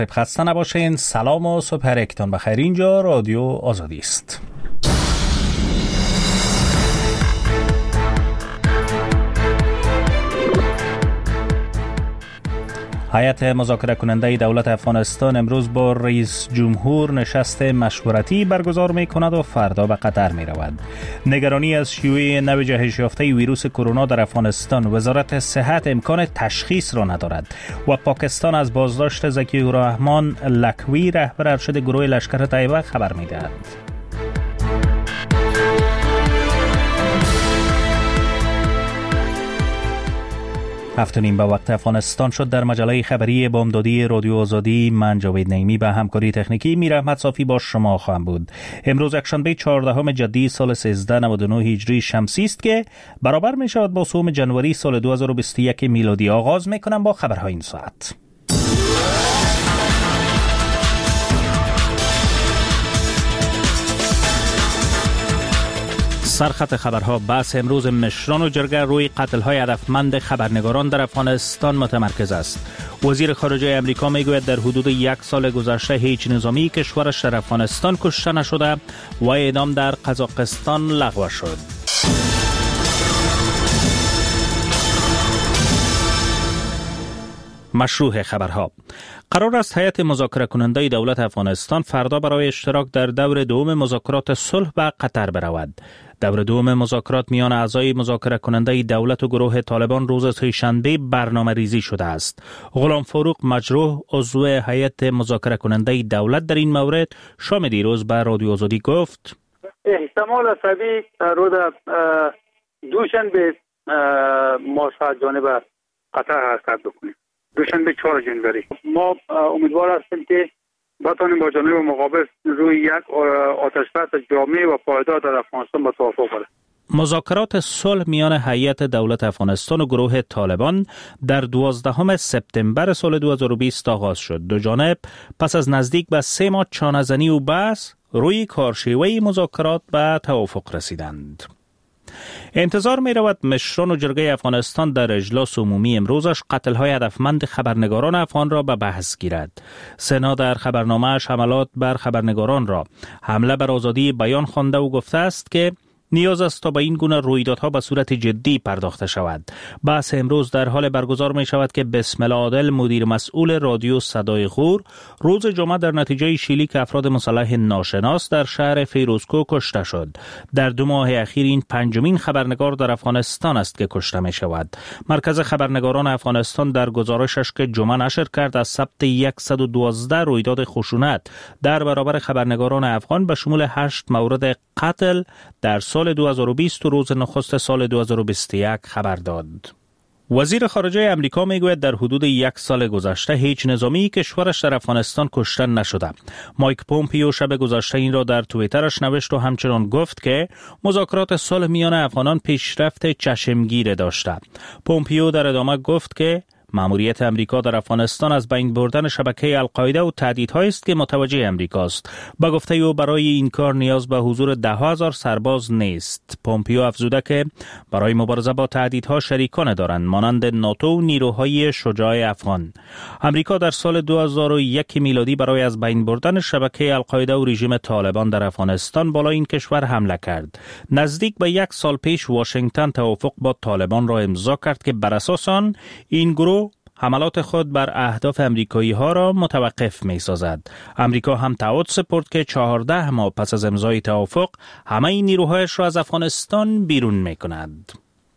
خسته نباشین. سلام و صبح هرکتان بخیر. اینجا رادیو آزادی است. هیئت مذاکره کننده دولت افغانستان امروز با رئیس جمهور نشست مشورتی برگزار می کند و فردا به قطر می رود. نگرانی از شیوع نو جهش یافته ویروس کرونا در افغانستان، وزارت صحت امکان تشخیص را ندارد و پاکستان از بازداشت ذکی الرحمن لکوی رهبر ارشد گروه لشکر طیبه خبر می دهد. هفت نیم به وقت افغانستان شد. در مجله خبری بامدادی رادیو آزادی من جاوید نعیمی به همکاری تکنیکی میر احمد صافی با شما خواهم بود. امروز یکشنبه 14 جدی سال 1399 هجری شمسی است که برابر می شود با 3 جنوری سال 2021 میلادی. آغاز می کنم با خبرهای این ساعت. سرخط خبرها. بحث امروز مشران و جرگه روی قتل‌های هدفمند خبرنگاران در افغانستان متمرکز است. وزیر خارجه امریکا میگوید در حدود 1 سال گذشته هیچ نظامی کشورش در افغانستان کشته نشده و اعدام در قزاقستان لغو شد. مشروع خبرها. قرار است هیئت مذاکره کننده دولت افغانستان فردا برای اشتراک در دور دوم مذاکرات صلح به قطر برود. دور دوم مذاکرات میان اعضای مذاکره کننده دولت و گروه طالبان روز سه‌شنبه برنامه ریزی شده است. غلام فاروق مجروح عضو هیئت مذاکره کننده دولت در این مورد شام دیروز به رادیو آزادی گفت: احتمال طبیعی روز دوشنبه ما جانب قطر حرکت بکنیم. دوشنبه 4 جنوری ما امیدوار هستیم که بتوانیم با جانب مقابل روی یک آتشبس جامع و پایدار در افغانستان به توافق برسیم. مذاکرات صلح میان هیئت دولت افغانستان و گروه طالبان در 12 سپتامبر سال 2020 آغاز شد. دو جانب پس از نزدیک به 3 ماه چانه‌زنی و بحث روی کارشیوه مذاکرات به توافق رسیدند. انتظار می رود مشران و جرگه افغانستان در اجلاس عمومی امروزش قتل‌های هدفمند خبرنگاران افغان را به بحث گیرد. سنا در خبرنامه‌اش حملات بر خبرنگاران را حمله بر آزادی بیان خوانده و گفته است که نیاز است تا به این گونه رویدادها به صورت جدی پرداخته شود. بحث امروز در حال برگزار می شود که بسم الله عادل، مدیر مسئول رادیو صدای غور، روز جمعه در نتیجه شلیک افراد مسلح ناشناس در شهر فیروزکوه کشته شد. در 2 ماه اخیر این 5مین خبرنگار در افغانستان است که کشته می شود. مرکز خبرنگاران افغانستان در گزارشش که جمعه نشر کرد از ثبت 112 رویداد خشونت در برابر خبرنگاران افغان به شمول 8 مورد قتل در سال 2020 و روز نخست سال 2021 خبر داد. وزیر خارجه امریکا میگوید در حدود 1 سال گذشته هیچ نظامی کشورش در افغانستان کشته نشده. مایک پومپیو شب گذشته این را در توییترش نوشت و همچنان گفت که مذاکرات صلح میان افغانان پیشرفت چشمگیر داشته. پومپیو در ادامه گفت که مأموریت امریکا در افغانستان از بین بردن شبکه القاعده و تهدیدهایی است که متوجه امریکاست. با گفته او برای این کار نیاز به حضور 10,000 سرباز نیست. پومپیو افزوده که برای مبارزه با تهدیدها شریکان دارند مانند ناتو و نیروهای شجاع افغان. امریکا در سال 2001 میلادی برای از بین بردن شبکه القاعده و رژیم طالبان در افغانستان بالا این کشور حمله کرد. نزدیک به 1 سال پیش واشنگتن توافق با طالبان را امضا کرد که بر اساس آن این گروه حملات خود بر اهداف امریکایی ها را متوقف می سازد. امریکا هم تعهد سپرد که 14 ماه پس از امضای توافق همه این نیروهایش را از افغانستان بیرون می کند.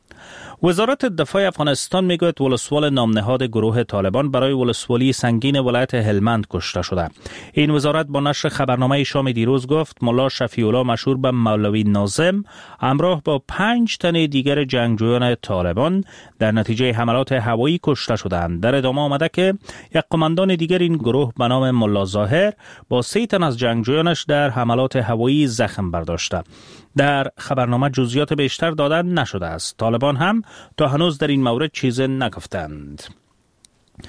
وزارت دفاع افغانستان میگوید ولسوال نامنهاد گروه طالبان برای ولسوالی سنگین ولایت هلمند کشته شده. این وزارت با نشر خبرنامه شام دیروز گفت ملا شفیع الله مشهور به مولوی ناظم همراه با 5 تن دیگر جنگجویان طالبان در نتیجه حملات هوایی کشته شدند. در ادامه آمده که یک قماندان دیگر این گروه به نام ملا ظاهر با 3 تن از جنگجویانش در حملات هوایی زخم برداشته. در خبرنامه جزئیات بیشتر دادن نشده است. طالبان هم تا هنوز در این مورد چیزی نگفتند.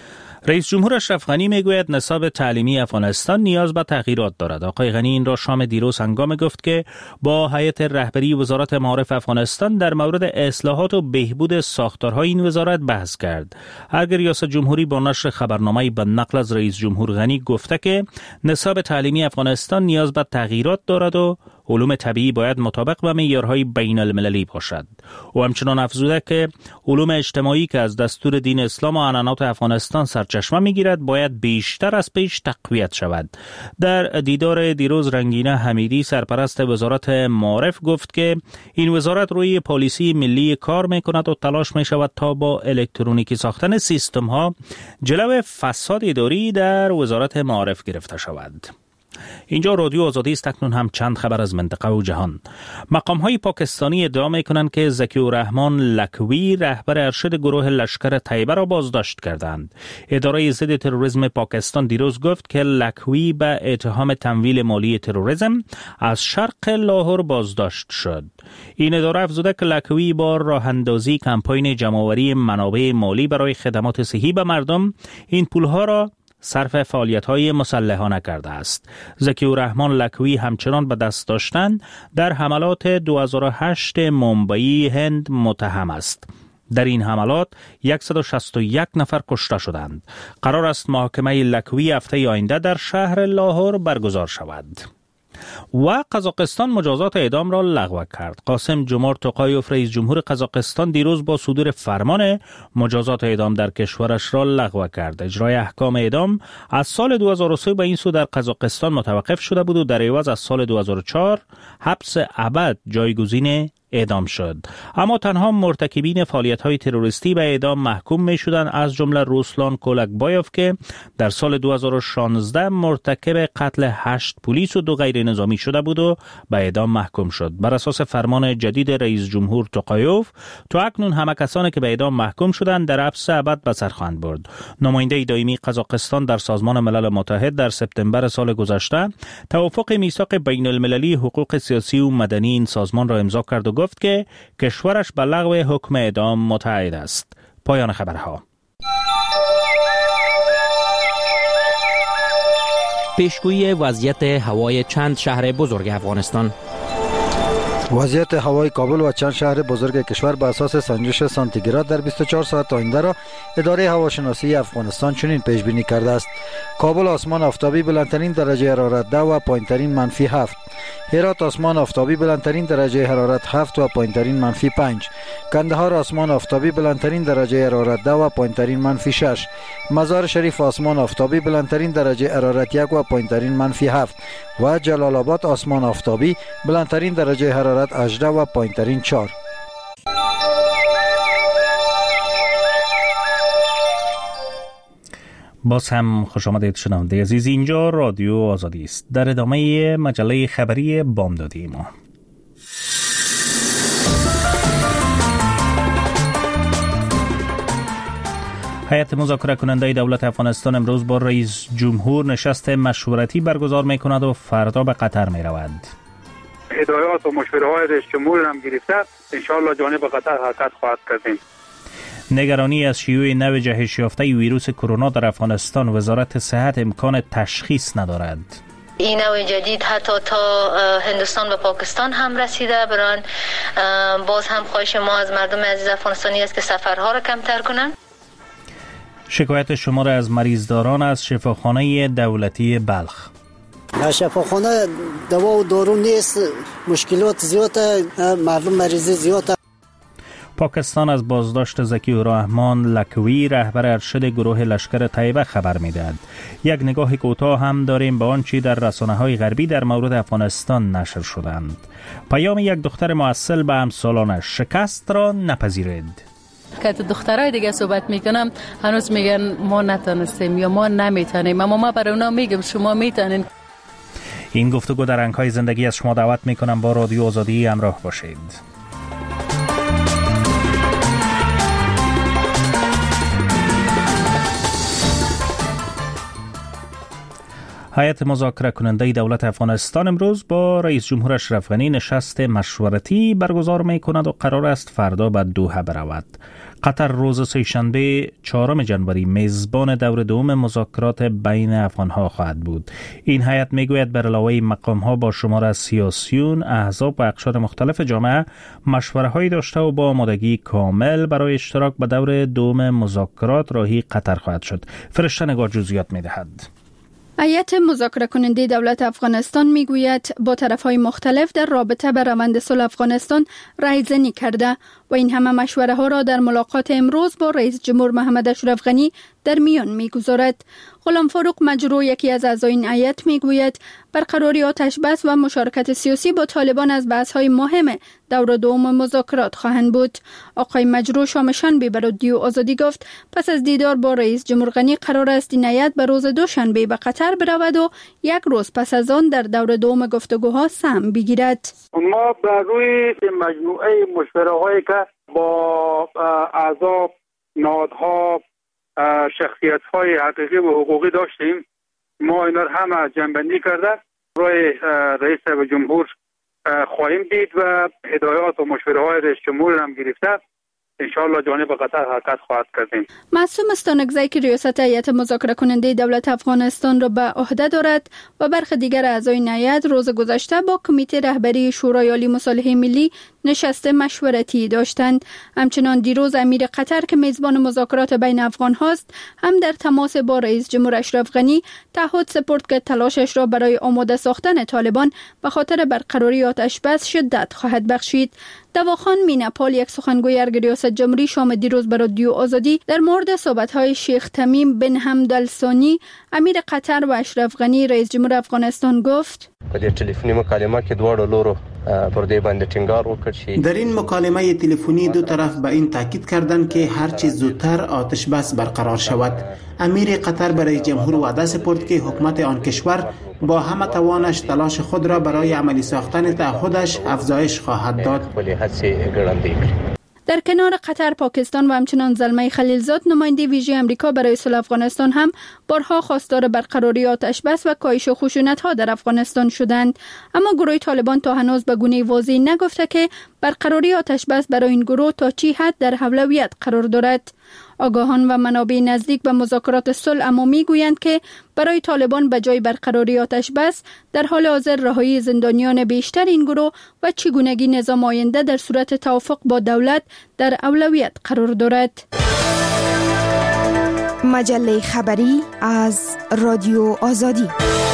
رئیس جمهور اشرف غنی میگوید نصاب تعلیمی افغانستان نیاز به تغییرات دارد. آقای غنی این را شام دیروز هنگام گفت که با هیئت رهبری وزارت معارف افغانستان در مورد اصلاحات و بهبود ساختارهای این وزارت بحث کرد. اگر ریاست جمهوری با نشر خبرنامه‌ای به نقل از رئیس جمهور غنی گفته که نصاب تعلیمی افغانستان نیاز به تغییرات دارد و علوم طبیعی باید مطابق با معیارهای بین المللی باشد. او همچنان افزوده که علوم اجتماعی که از دستور دین اسلام و عنعنات افغانستان سرچشمه میگیرد باید بیشتر از پیش تقویت شود. در دیدار دیروز رنگینه حمیدی سرپرست وزارت معارف گفت که این وزارت روی پالیسی ملی کار میکند و تلاش میشود تا با الکترونیکی ساختن سیستم ها جلو فساد اداری در وزارت معارف گرفته شود. اینجا رادیو آزادی است. اکنون هم چند خبر از منطقه و جهان. مقام‌های پاکستانی ادعا می‌کنند که ذکی الرحمن لکوی رهبر ارشد گروه لشکر طیبه را بازداشت کردند. اداره ضد تروریسم پاکستان دیروز گفت که لکوی به اتهام تمویل مالی تروریسم از شرق لاهور بازداشت شد. این اداره افزوده که لکوی با راه اندازی کمپاین جمع‌آوری منابع مالی برای خدمات صحی به مردم این پول‌ها را صرف فعالیت‌های مسلحانه کرده است. ذکی الرحمن لکوی همچنان به دست داشتن در حملات 2008 ممبئی هند متهم است. در این حملات 161 نفر کشته شدند. قرار است محاکمه لکوی هفته آینده در شهر لاهور برگزار شود. و قزاقستان مجازات اعدام را لغو کرد. قاسم جمار توقایوف رئیس جمهور قزاقستان دیروز با صدور فرمان مجازات اعدام در کشورش را لغو کرد. اجرای احکام اعدام از سال 2003 به این سو در قزاقستان متوقف شده بود و در عوض از سال 2004 حبس ابد جایگزین اعدام شد. اما تنها مرتکبین فعالیت‌های تروریستی به اعدام محکوم می‌شدند، از جمله روسلان کولکبایوف که در سال 2016 مرتکب قتل 8 پلیس و 2 غیر نظامی شده بود و به اعدام محکوم شد. بر اساس فرمان جدید رئیس جمهور توقایوف تا اکنون همه کسانی که به اعدام محکوم شدند در حبس ابد به سر خواهند برد. نماینده دائمی قزاقستان در سازمان ملل متحد در سپتامبر سال گذشته توافق میثاق بین المللی حقوق سیاسی و مدنی این سازمان را امضا کرد و گفت که کشورش به لغو حکم اعدام متعهد است. پایان خبرها. پیشگویی وضعیت هوای چند شهر بزرگ افغانستان. وضعیت هوای کابل و چند شهر بزرگ کشور بر اساس سنجش سانتیگراد در 24 ساعت آینده را اداره هواشناسی افغانستان چنین پیش بینی کرده است: کابل آسمان آفتابی بلندترین درجه حرارت 10 و پایینترین -7. هرات آسمان آفتابی بلندترین درجه حرارت 7 و پایینترین -5. کندهار آسمان آفتابی بلندترین درجه حرارت 10 و پایینترین -6. مزار شریف آسمان آفتابی بلندترین درجه حرارت 1 و پایینترین -7 و جلال آباد آسمان آفتابی بلندترین درجه حرارت 18 و پایینترین 4. باز هم خوش آمدید شنونده عزیز. اینجا رادیو آزادی است. در ادامه مجله خبری بامدادی ما هیئت مذاکره کننده دولت افغانستان امروز با رئیس جمهور نشست مشورتی برگزار می کند و فردا به قطر می رود. هدایات و مشوره های رئیس جمهور هم گرفته، انشاءالله جانب قطر حرکت خواهد کردیم. نگرانی از شیوع نو جهش یافته ویروس کرونا در افغانستان، وزارت صحت امکان تشخیص ندارد. این نوع جدید حتی تا هندوستان و پاکستان هم رسیده. بران باز هم خواهش ما از مردم عزیز افغانستانی است که سفرها را کمتر کنند. شکایت شمار از مریضداران از شفاخانه دولتی بلخ. شفاخانه دوا و دارو نیست، مشکلات زیاده، مردم مریضی زیاده. پاکستان از بازداشت ذکی الرحمن لکوی رهبر ارشد گروه لشکر طیبه خبر می‌دهد. یک نگاه کوتاه هم داریم به آنچه در رسانه‌های غربی در مورد افغانستان نشر شدند. پیام یک دختر معسل به همسالانش: شکست را نپذیرید. که تو دخترای دیگه صحبت میکنم هنوز میگن ما نتونستیم یا ما نمیتونیم، اما ما برای اونا میگم شما میتونین. این گفتگو در رنگ‌های زندگی از شما دعوت میکنم با رادیو آزادی همراه باشید. هیئت مذاکره کننده دولت افغانستان امروز با رئیس جمهور اشرف غنی نشست مشورتی برگزار می کند و قرار است فردا به دوحه برود. قطر روز سه‌شنبه 4 جنوری میزبان دور دوم مذاکرات بین افغانها خواهد بود. این هیئت میگوید بر علاوه مقامها با شمار از سیاسیون، احزاب و اقشار مختلف جامعه مشوره‌هایی داشته و با آمادگی کامل برای اشتراک به دور دوم مذاکرات راهی قطر خواهد شد. فرشته نگار جزئیات می‌دهد. هیئت مذاکره کننده دولت افغانستان میگوید با طرف‌های مختلف در رابطه به روند صلح افغانستان رایزنی کرده و این همه مشوره ها را در ملاقات امروز با رئیس جمهور محمد اشرف غنی در میان میگذارد. غلام فاروق مجرو یکی از اعضای این هیئت میگوید برقراری آتش بس و مشارکت سیاسی با طالبان از بحث‌های مهم دور دوم مذاکرات خواهند بود. آقای مجرو شام شنبه به رادیو آزادی گفت پس از دیدار با رئیس جمهور غنی قرار است این هیئت به روز دوشنبه به قطر برود و یک روز پس از آن در دور دوم گفتگوها سهم بگیرد. ما بر روی مجموعه مشوره‌هایی که با اعضا، نهادها، شخصیت‌های حقیقی و حقوقی داشتیم، ما اینا همه جمع‌بندی کرده روی رئیس جمهور خواهیم دید و هدایات و مشوره‌های رئیس جمهور هم گرفته انشاءالله جانب قطر حرکت خواهد کردیم. معصوم استانکزی که ریاست هیئت مذاکره کننده دولت افغانستان را به عهده دارد و برخی دیگر اعضای هیئت روز گذشته با کمیته رهبری شورای عالی مصالحه ملی نشست مشورتی داشتند. همچنان دیروز امیر قطر که میزبان مذاکرات بین افغان هاست هم در تماس با رئیس جمهور اشرف غنی تعهد سپرد که تلاشش را برای آماده ساختن طالبان به خاطر برقراری آتش بس شدت خواهد بخشید. دواخان میناپال یک سخنگوی ارگ ریاست جمهوری شام دیروز به رادیو آزادی در مورد صحبت‌های شیخ تمیم بن حمد الثانی امیر قطر و اشرف غنی رئیس جمهور افغانستان گفت په دې ټلیفوني مکالمه کې دواړو لورو پر دې باندې ټینګار وکړ چې در این مکالمه تلفنی دو طرف به این تاکید کردند که هر چه زودتر آتش بس برقرار شود. امیر قطر برای جمهور وعده سپرد که حکومت آن کشور با همه توانش تلاش خود را برای عملی ساختن تعهدش افزایش خواهد داد. در کنار قطر، پاکستان و همچنان زلمه خلیلزاد نماینده ویژه امریکا برای صلح افغانستان هم بارها خواستار برقراری آتش بس و کاهش خشونت‌ها در افغانستان شدند، اما گروه طالبان تا هنوز به گونه واضح نگفته که برقراری آتش بس برای این گروه تا چی حد در اولویت قرار دارد. آگاهان و منابع نزدیک به مذاکرات صلح اما میگویند که برای طالبان به جای برقراری آتش بس در حال حاضر رهایی زندانیان بیشتر این گروه و چگونگی نظام آینده در صورت توافق با دولت در اولویت قرار دارد. مجله خبری از رادیو آزادی.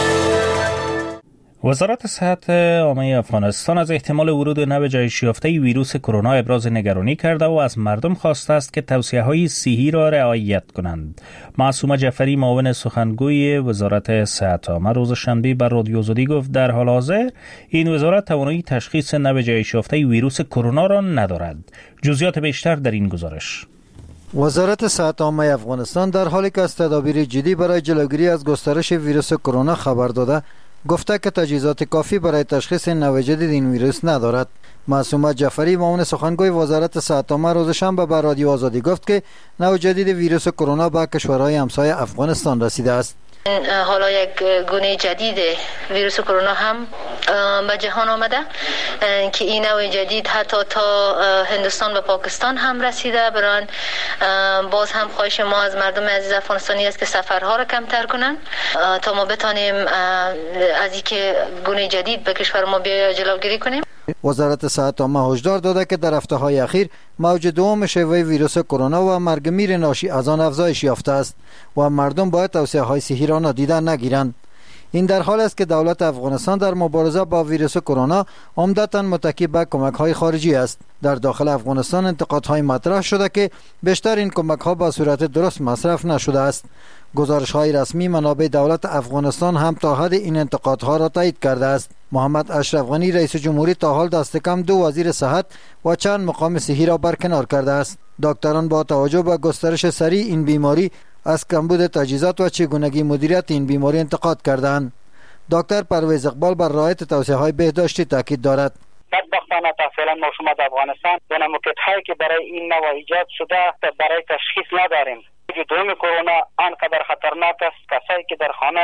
وزارت صحت عامه افغانستان از احتمال ورود نو جهش یافته ویروس کرونا ابراز نگرانی کرده و از مردم خواسته است که توصیه‌های صحی را رعایت کنند. معصومه جعفری معاون سخنگوی وزارت صحت عامه روز شنبه بر رادیو آزادی گفت در حال حاضر این وزارت توانایی تشخیص نو جهش یافته ویروس کرونا را ندارد. جزئیات بیشتر در این گزارش. وزارت صحت عامه افغانستان در حالی که از تدابیر جدی برای جلوگیری از گسترش ویروس کرونا خبر داده گفته که تجهیزات کافی برای تشخیص نوع جدید این ویروس ندارد. معصومه جعفری معاون سخنگوی وزارت صحت عامه روز شنبه به رادیو آزادی گفت که نوع جدید ویروس کرونا به کشورهای همسایه افغانستان رسیده است. حالا یک گونه جدید ویروس کرونا هم به جهان آمده که این نوع جدید حتی تا هندوستان و پاکستان هم رسیده. بران باز هم خواهش ما از مردم عزیز افغانستانی است که سفرها را کمتر کنن تا ما بتانیم از اینکه گونه جدید به کشور ما بیاید جلوگیری کنیم. وزارت صحت عامه هشدار داده که در هفته‌های اخیر موج دوم شیوع ویروس کرونا و مرگ میر ناشی از آن افزایش یافته است و مردم باید توصیه‌های صحی را نادیده نگیرند. این در حال است که دولت افغانستان در مبارزه با ویروس کرونا عمدتاً متکی به کمک‌های خارجی است. در داخل افغانستان انتقادهای مطرح شده که بیشتر این کمک‌ها به صورت درست مصرف نشده است. گزارش‌های رسمی منابع دولت افغانستان هم تا حد این انتقادها را تایید کرده است. محمد اشرف غنی رئیس جمهوری تا حال دست کم 2 وزیر صحت و چند مقام صحی را برکنار کرده است. دکتران با توجه به گسترش سریع این بیماری از کمبود تجهیزات و چگونگی مدیریت این بیماری انتقاد کردند. دکتر پرویز اقبال بر رعایت توصیه‌های بهداشتی تاکید دارد. بدبختانه تا فعلا ما شما در افغانستان دینامیک‌هایی که برای این نوع ایجاد شده برای تشخیص نداریم. دوم کرونا آنقدر خطرناک است کسایی که در خانه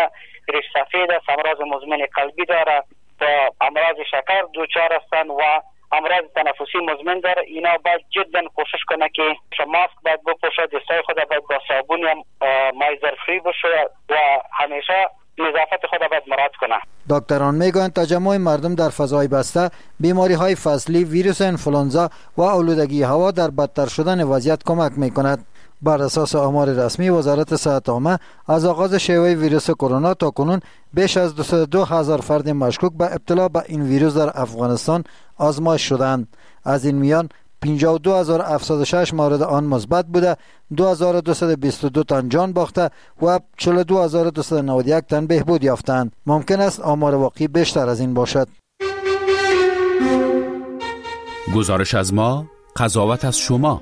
ریش سفید است، امراض مزمن قلبی داره و امراض شکر دچار هستند و امراض تنفسی مزمن داره. اینا باید جدا کوشش کنه که ماسک باید بپوشه، دستای خود باید با صابون یا مای ظرفی بشه و همیشه نظافت خود باید مراعات کنه. دکتران میگویند تجمع مردم در فضای بسته، بیماری های فصلی، ویروس انفلانزا و آلودگی هوا در بدتر شدن وضعیت کمک میکند. بر اساس آمار رسمی وزارت صحت عامه، از آغاز شیوع ویروس کرونا تا کنون بیش از 202,000 فرد مشکوک به ابتلا به این ویروس در افغانستان آزمایش شدند. از این میان 52,706 مورد آن مثبت بوده، 2,222 تن جان باخته و 42,291 تن بهبود یافتند. ممکن است آمار واقعی بیشتر از این باشد. گزارش از ما، قضاوت از شما.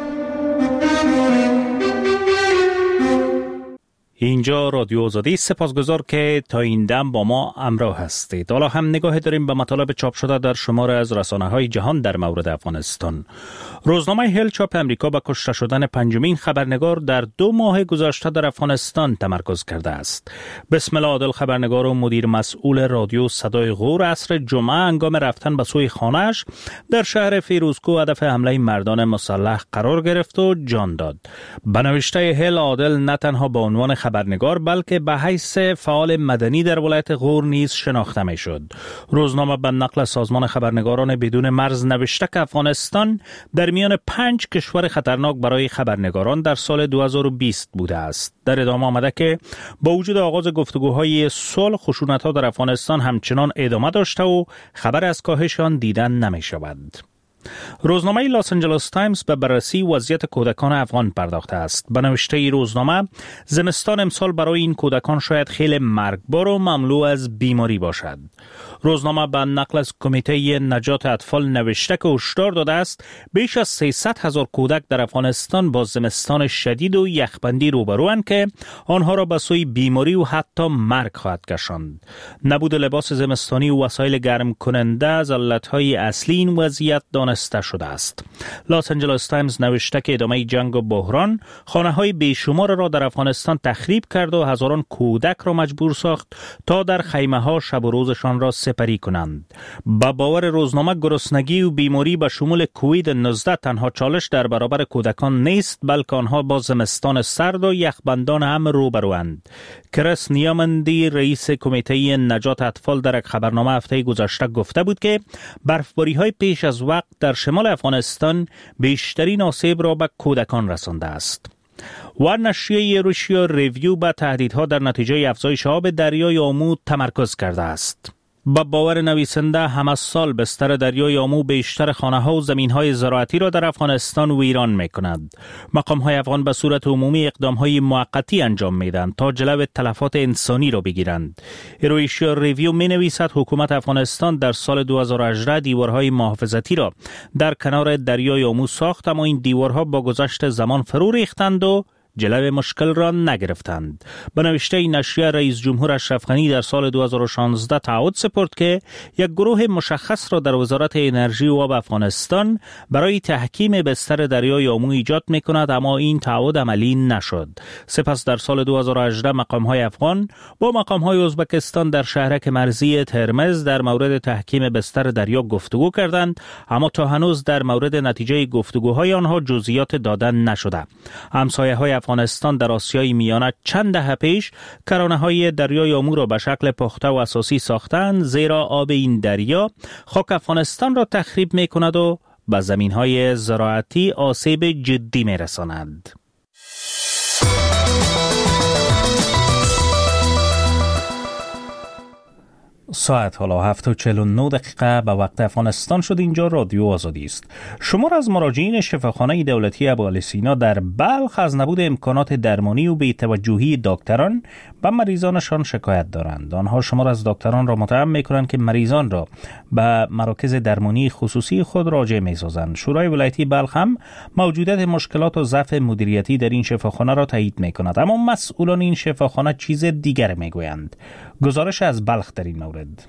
اینجا رادیو آزادی، سپاسگزار که تا این دم با ما همراه هستید. حالا هم نگاه داریم به مطالب چاپ شده در شماره از رسانه‌های جهان در مورد افغانستان. روزنامه هیل چاپ امریکا به کشته شدن پنجمین خبرنگار در 2 ماه گذشته در افغانستان تمرکز کرده است. بسم الله عادل، خبرنگار و مدیر مسئول رادیو صدای غور، عصر جمعه هنگام رفتن به سوی خانه‌اش در شهر فیروزکوه هدف حمله مردان مسلح قرار گرفت و جان داد. به نوشته هیل، عادل نه تنها به عنوان خبرنگار بلکه به حیث فعال مدنی در ولایت غور نیز شناخته می شد. روزنامه به نقل سازمان خبرنگاران بدون مرز نوشته که افغانستان در میان 5 کشور خطرناک برای خبرنگاران در سال 2020 بوده است. در ادامه آمده که با وجود آغاز گفتگوهای صلح، خشونت‌ها در افغانستان همچنان ادامه داشته و خبر از کاهش آن دیدن نمی شود. روزنامه لاس آنجلس تایمز به بررسی وضعیت کودکان افغان پرداخته است. به نوشته روزنامه، زمستان امسال برای این کودکان شاید خیلی مرگبار و مملو از بیماری باشد. روزنامه به نقل از کمیته نجات اطفال نوشته که هشدار داده است بیش از 300,000 کودک در افغانستان با زمستان شدید و یخبندی روبروند که آنها را به سوی بیماری و حتی مرگ خواهد کشاند. نبود لباس زمستانی و وسایل گرم کننده از علتهای اصلی این وضعیت دانسته شده است. لاس آنجلس تایمز نوشته که ادامه جنگ و بحران خانه‌های بیشمار را در افغانستان تخریب کرد و هزاران کودک را مجبور ساخت تا در خیمه‌ها شب و روزشان را سپری کنند. با باور روزنامه، گرسنگی و بیماری به شمول کووید 19 تنها چالش در برابر کودکان نیست، بلکه آنها با زمستان سرد و یخبندان هم روبروند. کریس نیامندی، رئیس کمیته نجات اطفال، در یک خبرنامه هفته گذشته گفته بود که برفباری‌های پیش از وقت در شمال افغانستان بیشترین آسیب را به کودکان رسانده است. و نشریه روسیا ریویو به تهدیدها در نتیجه افزایش آب دریای آمو تمرکز کرده است. با باور نویسنده، همه سال بستر دریای آمو بیشتر خانه‌ها و زمین‌های زراعتی را در افغانستان ویران می‌کند. مقام‌های افغان به صورت عمومی اقدام‌های موقتی انجام می‌دهند تا جلو تلفات انسانی را بگیرند. روسیا ریویو می‌نویسد حکومت افغانستان در سال 2018 دیوارهای محافظتی را در کنار دریای آمو ساخت، اما این دیوارها با گذشت زمان فرو ریختند و جلوی مشکل را نگرفتند. به نوشته نشریه، رئیس جمهور اشرف غنی در سال 2016 تعهد سپرد که یک گروه مشخص را در وزارت انرژی و آب افغانستان برای تحکیم بستر دریای آمو ایجاد می‌کند، اما این تعهد عملی نشد. سپس در سال 2018 مقام‌های افغان با مقام‌های ازبکستان در شهرک مرزی ترمز در مورد تحکیم بستر دریا گفتگو کردند، اما تا هنوز در مورد نتیجه گفتگوهای آنها جزئیات دادن نشده. همسایه‌های افغانستان در آسیای میانه چند دهه پیش کرانه‌های دریای آمو را به شکل پخته و اساسی ساختند، زیرا آب این دریا خاک افغانستان را تخریب می‌کند و به زمین‌های زراعتی آسیب جدی می‌رساند. ساعت حالا 7:49 به وقت افغانستان شد. اینجا رادیو آزادی است. شمار از مراجعین شفاخانه دولتی ابوعلی سینا در بلخ از نبود امکانات درمانی و بی‌توجهی دکتران به مریضانشان شکایت دارند. آنها شمار از دکتران را متهم می‌کنند که مریضان را به مراکز درمانی خصوصی خود راجع می‌سازند. شورای ولایتی بلخ هم موجودیت مشکلات و ضعف مدیریتی در این شفاخانه را تایید می‌کند، اما مسئولان این شفاخانه چیز دیگر می‌گویند. گزارش از بلخ در این مورد.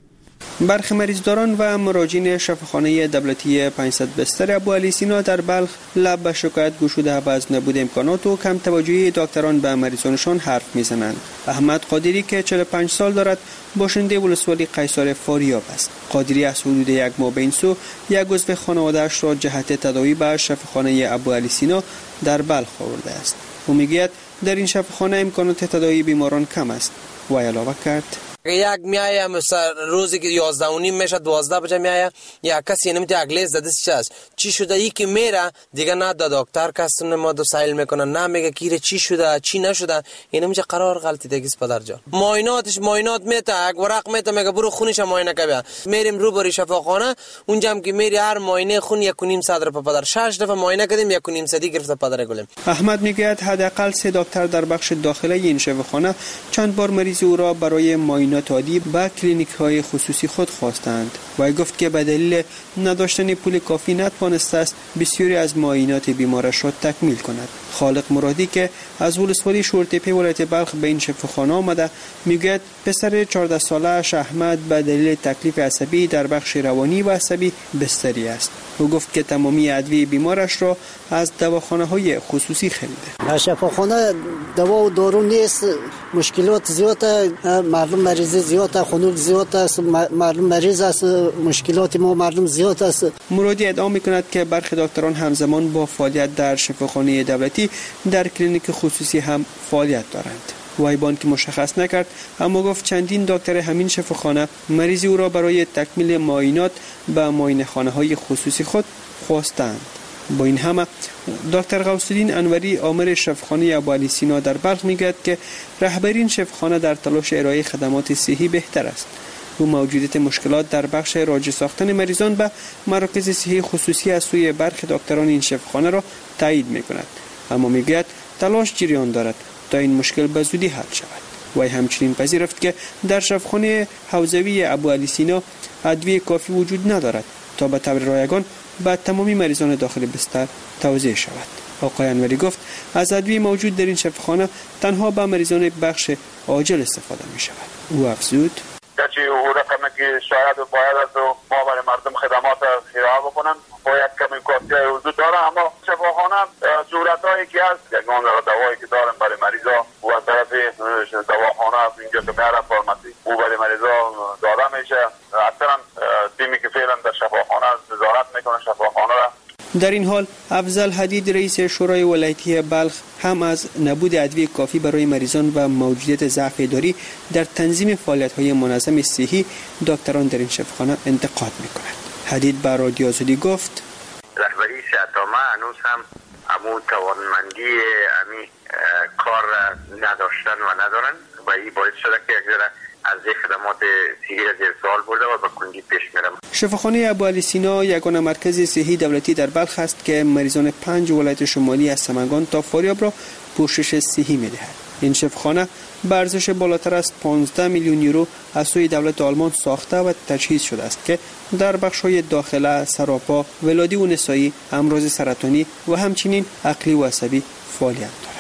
برخی مریضداران و مراجعین شفاخانه دولتی 500 بستر ابوعلی سینا در بلخ لب به شکایت گشوده و از نبود امکانات و کم توجهی دکتران به مریضانشان حرف میزنند. احمد قادری که 45 سال دارد باشنده ولسوالی قیصر فاریاب است. قادری از حدود یک ماه به این سو یک عضو خانواده‌اش را جهت تداوی به شفاخانه ابوعلی سینا در بلخ آورده است. او میگوید در این شفاخانه امکانات تداوی بیماران کم است. و علاوه کرد یک میایه مثلا روزی که 11 و نیم میشه 12 بجه میایه یا کسی نمیتونه اگلیز زده چی شده ای که میره دیگه نه دکتر کسونه ما دو سایل میکنه نه میگه کی چی شده چی نشده اینو میگه قرار غلطی دیگه پدر جان معاینات میته یک ورق میته میگه برو خونش معاینه کنه میریم رو بری شفاخانه اونجا هم که میری هر معاینه خون 1.5 صدر پدر 6 دفعه معاینه کردیم 1.5 صدی گرفته پدر گلم. احمد میگه حداقل 3 دکتر در بخش داخلی این شفاخانه چند بار مریض او را برای معاینات عادی به کلینیک‌های خصوصی خود خواستند و گفت که به دلیل نداشتن پول کافی نتوانسته است بسیاری از معاینات بیمارش را تکمیل کند. خالق مرادی که از ولسوالی شورتپه ولایت بلخ به این شفاخانه آمده میگوید پسر 14 ساله اش احمد به دلیل تکلیف عصبی در بخش روانی و عصبی بستری است. او گفت که تمامی ادویه بیمارش را از دواخانه‌های خصوصی خریده. شفاخانه دوا و دارو نیست، مشکلات زیاده، مردم مریض زیاده، خنک زیاده است، مردم مریض است، مشکلات ما مردم زیاد است. مرادی ادعا می‌کند که برخی دکتران همزمان با فعالیت در شفاخانه دولتی در کلینیک خصوصی هم فعالیت دارند. وایبان که مشخص نکرد اما گفت چندین دکتر همین شفاخانه مریضی او را برای تکمیل معاینات به معاینه‌خانه‌های خصوصی خود خواستند. با این همه دکتر غوث‌الدین انوری آمر شفاخانه ابوعلی سینا در بلخ میگوید که رهبری این شفاخانه در تلاش ارائه خدمات صحی بهتر است. او موجودیت مشکلات در بخش راجع ساختن مریضان به مراکز صحی خصوصی از سوی برخی دکتران این شفاخانه را تایید می‌کند، اما میگوید تلاش جریان دارد تا این مشکل به زودی حل شود. و همچنین پذیرفت که در شفاخانه حوزوی ابوعلی سینا ادویه کافی وجود ندارد تا به طور رایگان به تمامی مریضان داخل بستر توزیع شود. آقای انوری گفت از ادویه موجود در این شفاخانه تنها به مریضان بخش عاجل استفاده می شود. او افزود او رقمی که شاید باید از ما برای مردم خدمات ارائه بکنن باید کمی کافی وجود داره، اما شفاخانه صورتایی که هست یگان دوایی که دارن برای مریضا و از طرف دواخانه اینجا که میارن فارمسی او برای مریضا داده میشه. اکثرا تیمی که فعلا در شفاخانه نظارت میکنه شفاخانه را. در این حال افضل حدید رئیس شورای ولایتی بلخ هم از نبود ادویه کافی برای مریضان و موجودیت ضعف اداری در تنظیم فعالیت‌های منظم صحی دکتران در این شفاخانه انتقاد می‌کند. حدید به رادیو آزادی گفت رهبری شهردامه هنوز هم همون توانمندی امی کار نداشتن و ندارن و این باعث شده که یک از خدمات صحی زیر سوال برده و به کندی پیش میرم. شفاخانه ابوعلی سینا یگانه مرکز صحی دولتی در بلخ است که مریضان 5 ولایت شمالی از سمنگان تا فاریاب را پوشش صحی می‌دهد. این شفاخانه به ارزش بالاتر از 15 میلیون یورو از سوی دولت آلمان ساخته و تجهیز شده است که در بخش‌های داخله، سراپا، ولادی و نسایی، امراض سرطانی و همچنین عقلی و عصبی فعالیت دارد.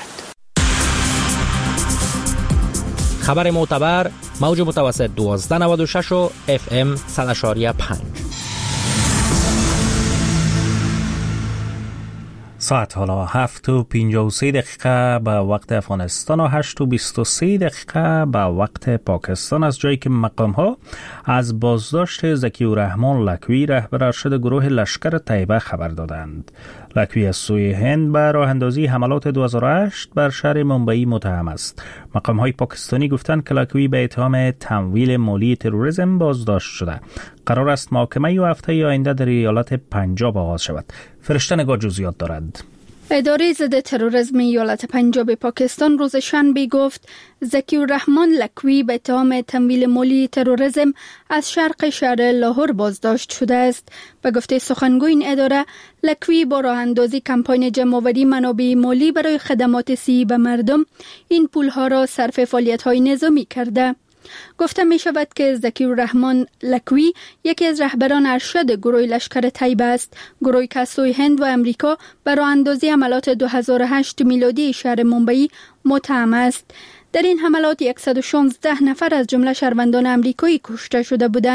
خبر معتبر موج متوسط 1296 و FM 100.5. ساعت حالا 7:53 به وقت افغانستان و 8:23 به وقت پاکستان، از جایی که مقام‌ها از بازداشت ذکی‌الرحمن لکوی رهبر ارشد گروه لشکر طیبه خبر دادند. لکوی از سوی هند به راه اندازی حملات 2008 بر شهر ممبئی متهم است. مقام‌های پاکستانی گفتند که لکوی به اتهام تمویل مالی تروریسم بازداشت شده. قرار است محاکمه هفته آینده در ایالت پنجاب آغاز شود. فرشته نگاه جزئیات دارد. اداره ضد تروریسم ایالت پنجاب پاکستان روز شنبه گفت ذکی‌الرحمن لکوی به اتهام تمویل مالی تروریسم از شرق شهر لاهور بازداشت شده است. به گفته سخنگوی این اداره، لکوی با راه اندازی کمپاین جمع‌آوری منابع مالی برای خدمات صحی به مردم این پولها را صرف فعالیت‌های نظامی کرده. گفته می شود که ذکی‌الرحمن لکوی یکی از رهبران ارشد گروه لشکر طیبه است، گروهی که از سوی هند و امریکا بر راه اندازی حملات 2008 میلادی شهر ممبئی متهم است. در این حملات 116 نفر از جمله شهروندان امریکایی کشته شده بودند.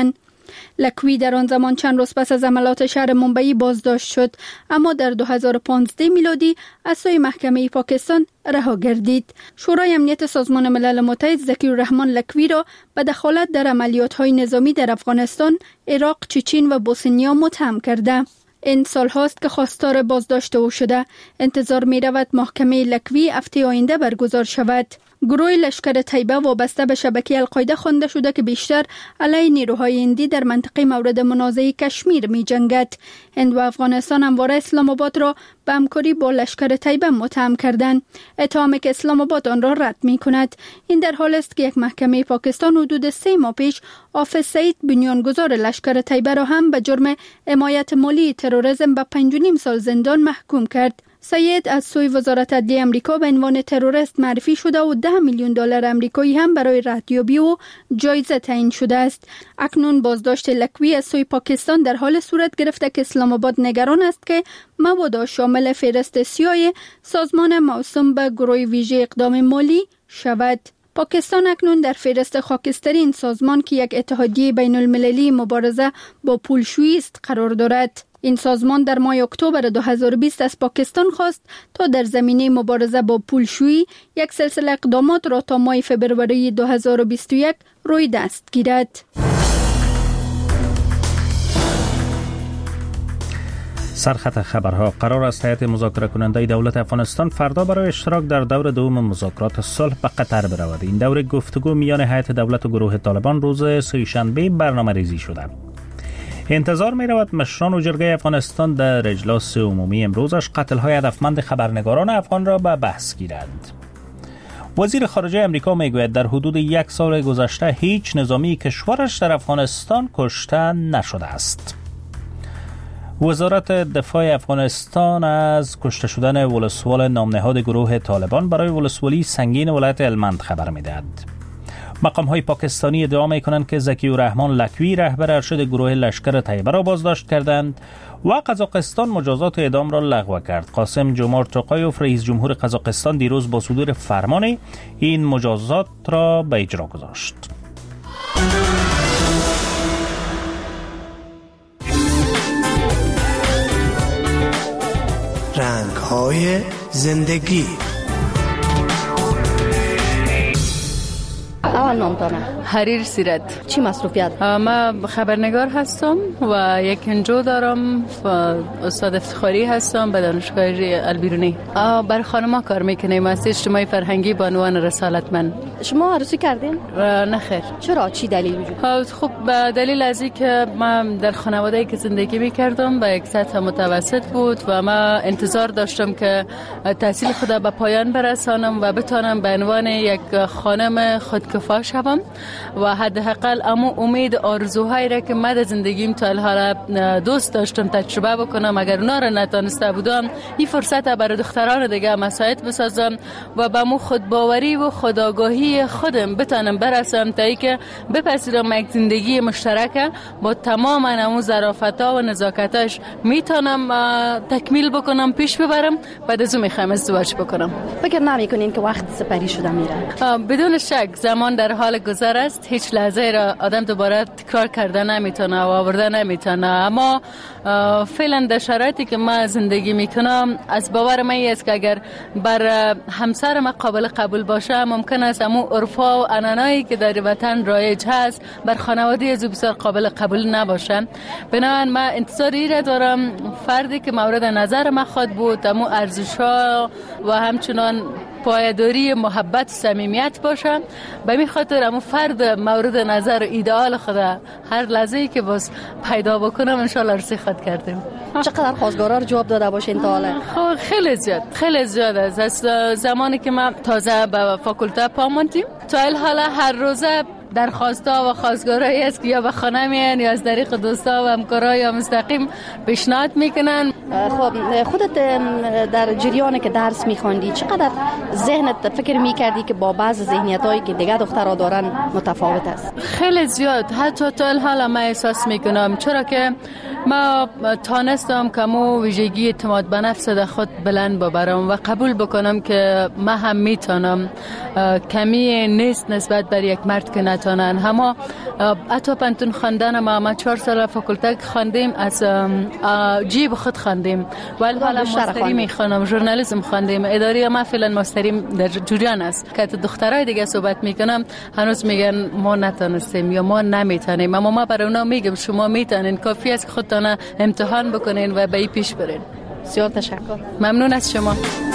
لکوی در آن زمان چند روز پس از حملات شهر ممبئی بازداشت شد، اما در 2015 میلادی از سوی محکمه پاکستان رها گردید. شورای امنیت سازمان ملل متحد ذکیر الرحمن لکوی را به دخالت در عملیات‌های نظامی در افغانستان، عراق، چچن و بوسنیا متهم کرده. این سال هاست که خواستار بازداشت او شده. انتظار می رود محکمه لکوی هفته آینده برگزار شود. گروه لشکر طیبه وابسته به شبکه القاعده خوانده شده که بیشتر علیه نیروهای هندی در منطقه مورد منازعه کشمیر می جنگد. هند و افغانستان همواره اسلام آباد را به همکاری با لشکر طیبه متهم کردند، اتهامی که اسلام آباد آن را رد می کند. این در حال است که یک محکمه پاکستان حدود 3 ماه پیش حافظ سعید، بنیانگذار لشکر طیبه را هم به جرم حمایت مالی تروریسم به 5.5 سال زندان محکوم کرد. سید از سوی وزارت عدلیه امریکا به عنوان تروریست معرفی شده و $10 میلیون امریکایی هم برای ردیابی و جایزه تعیین شده است. اکنون بازداشت لکوی از سوی پاکستان در حال صورت گرفته که اسلام آباد نگران است که مبادا شامل فهرست سیاه سازمان موسوم به گروه ویژه اقدام مالی شود. پاکستان اکنون در فهرست خاکسترین سازمان که یک اتحادیه بین المللی مبارزه با پولشویی است قرار دارد. این سازمان در ماه اکتبر 2020 از پاکستان خواست تا در زمینه مبارزه با پولشویی یک سلسله اقدامات را تا ماه فبروری 2021 روی دست گیرد. سرخط خبرها. قرار است هیئت مذاکره کننده دولت افغانستان فردا برای اشتراک در دور دوم مذاکرات صلح به قطر برود. این دور گفتگو میان هیئت دولت و گروه طالبان روز سه‌شنبه برنامه‌ریزی شده. انتظار می رود مشران و جرگه افغانستان در اجلاس عمومی امروزش قتل‌های هدفمند خبرنگاران افغان را به بحث گیرند. وزیر خارجه امریکا می گوید در حدود 1 سال گذشته هیچ نظامی کشورش در افغانستان کشته نشده است. وزارت دفاع افغانستان از کشته شدن ولسوال نامنهاد گروه طالبان برای ولسوالی سنگین ولایت هلمند خبر می دهد. مقام‌های پاکستانی ادعا می‌کنند که ذکیر الرحمن لکوی رهبر ارشد گروه لشکر طیبه را بازداشت کردند و قزاقستان مجازات اعدام را لغو کرد. قاسم جومارت توقایوف رئیس جمهور قزاقستان دیروز با صدور فرمان این مجازات را به اجرا گذاشت. رنگ‌های زندگی. اول نامتانه حریر سیرت. چی مصروفیت؟ من خبرنگار هستم و یک انجو دارم و استاد افتخاری هستم به دانشگاه البیرونی. بر خانم‌ها کار میکنیم از اجتماعی فرهنگی به عنوان رسالتمند. شما عروسی کردین؟ نه خیر. چرا؟ چی دلیل وجود؟ خب به دلیل از اینکه من در خانواده‌ای که زندگی میکردم به یک سطح متوسط بود و من انتظار داشتم که تحصیل خود به پایان برسانم و بتونم به عنوان یک خانم خودکفا شوم و حداقل اما امید آرزوهایی را که من در زندگیم تا الحال دوست داشتم تجربه بکنم، اگر اونا را نتونسته بودم این فرصت برای دختران دیگه مساعد بسازم و به مو خودباوری و خودآگاهی خودم بتونم برسم تا اینکه بپذیرم یک زندگی مشترک با تمام همون ظرافت‌ها و نزاکتاش میتونم تکمیل بکنم، پیش ببرم. بعد از اون میخوام ازدواج بکنم. فکر نمی‌کنین که وقت سپری شده میره؟ بدون شک زمان در حال گذر است، هیچ لحظه را آدم دوباره تکرار کرده نمیتونه و آورده نمیتونه، اما فعلا در شرایطی که من زندگی میکنم از باور من است که اگر بر همسر من قابل قبول باشه ممکن است امو عرفا و عنعنایی که در وطن رایج هست بر خانواده از بسیار قابل قبول نباشه. بنابراین من انتظاری را دارم فردی که مورد نظر من خود بود امو ارزش‌ها و همچنان پایداری محبت و صمیمیت باشه. به این خاطر امو فرد مورد نظر و ایدئال خدا هر لحظه‌ای که باز پیدا بکنم ان شاء الله رسی خود کردیم. چقدر خواستگارا رو جواب داده باشین تا حالا؟ خیلی زیاد است. از زمانی که من تازه به فاکولته پاموندیم تا حالا هر روزه درخواستا و خواستگارایی است که یا به خانه میان یا از طریق دوستا و همکارا یا مستقیم پیشنهاد میکنن. خب خودت در جریانی که درس میخوندی چقدر ذهنت فکر میکردی که با بعض ذهنیتایی که دیگه دخترها دارن متفاوت است؟ خیلی زیاد. حتی تا الحال من احساس میکنم، چرا که ما تانستم که مو ویژگی اعتماد به نفس در خود بلند ببرم و قبول بکنم که ما هم میتونم. کمی نیست نسبت بر یک مرد که نتونن. همه حتی پنتون خواندن ما 4 سال فاکولته خواندیم، از جیب خود خواندیم، ولی حالا ماستری میخوانم، ژورنالیسم خواندیم، اداری. ما فعلا ماستریم در جریان است. که دخترای دیگه صحبت میکنم هنوز میگن ما نتونستیم یا ما نمیتونیم، اما ما برای اونا میگم شما میتونین، کافی است که خودتان امتحان بکنین و به این پیش برین. بسیار تشکر. ممنون از شما.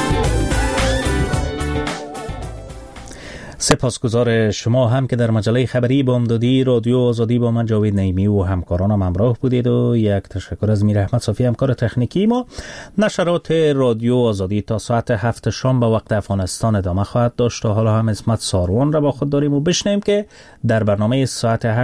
سپاسگزار شما هم که در مجله خبری بامدادی رادیو آزادی با من جاوید نعیمی و همکارانم همراه بودید و یک تشکر از میر احمد صافی همکار تکنیکی ما. نشرات رادیو آزادی تا ساعت 7 شام به وقت افغانستان ادامه خواهد داشت. تا حالا هم اسمت ساروان را با خود داریم و بشنیم که در برنامه ساعت